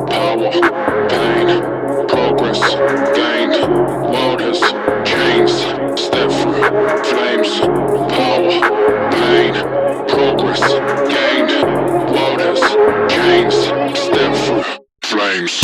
Power, pain, progress, gain. World has changed. Step through flames. Power, pain, progress, gain. World has changed. Step through flames.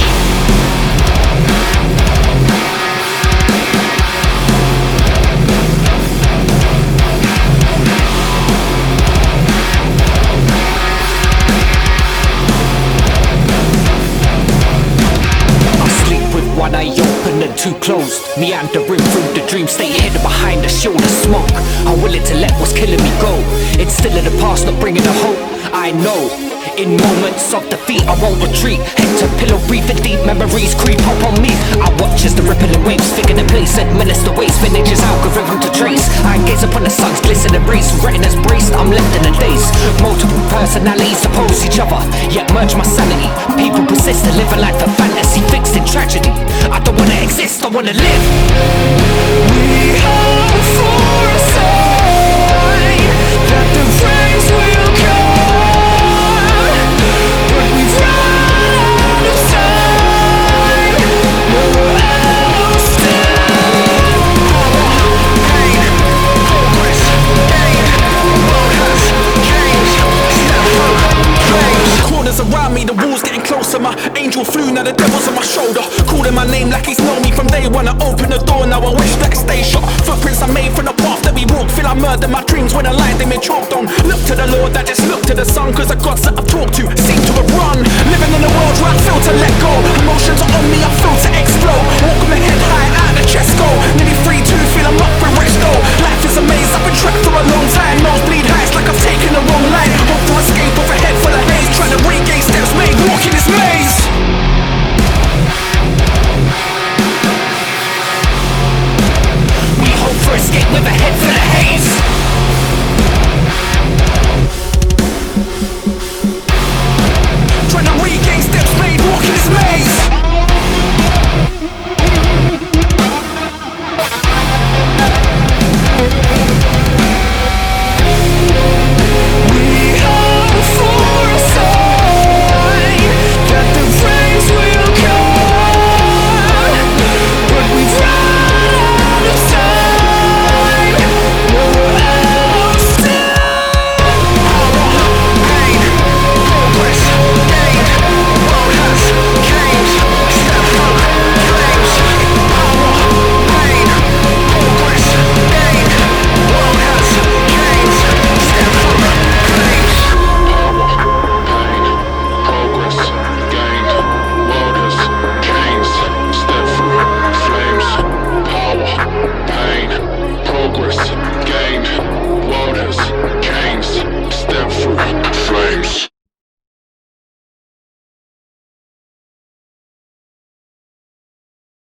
One eye open and two closed, meandering through the dream state, hidden behind a shield of smoke. I'm willing to let what's killing me go. It's still in the past, not bringing the hope. I know, in moments of defeat I won't retreat. Head to pillow, breathing deep, memories creep up on me. I watch as the rippling waves figure the place and menace the waste, finishes algorithm to trace. I gaze upon the sun's glistening rays, retina's braced, I'm left in a daze. Multiple personalities oppose each other, yet merge my sanity. People persist to live a life of fantasy fixed in tragedy. I don't wanna exist, I wanna live. We hope for a sign that the flames will come, but we've run out of time. Nowhere else stand. Pain, progress, gain. World has changed. Step through flames. Corners around me, the walls getting closer. My angel flew, now the devil's on my shoulder. Calling my name like he's known me from day one. I open the door, now I wish that it stay shut. Footprints I made from the path that we walk. Feel I murdered my dreams when I lied, they been choked on. Look to the Lord, I just look to the sun, cause the gods that I've talked to seem to have run. Living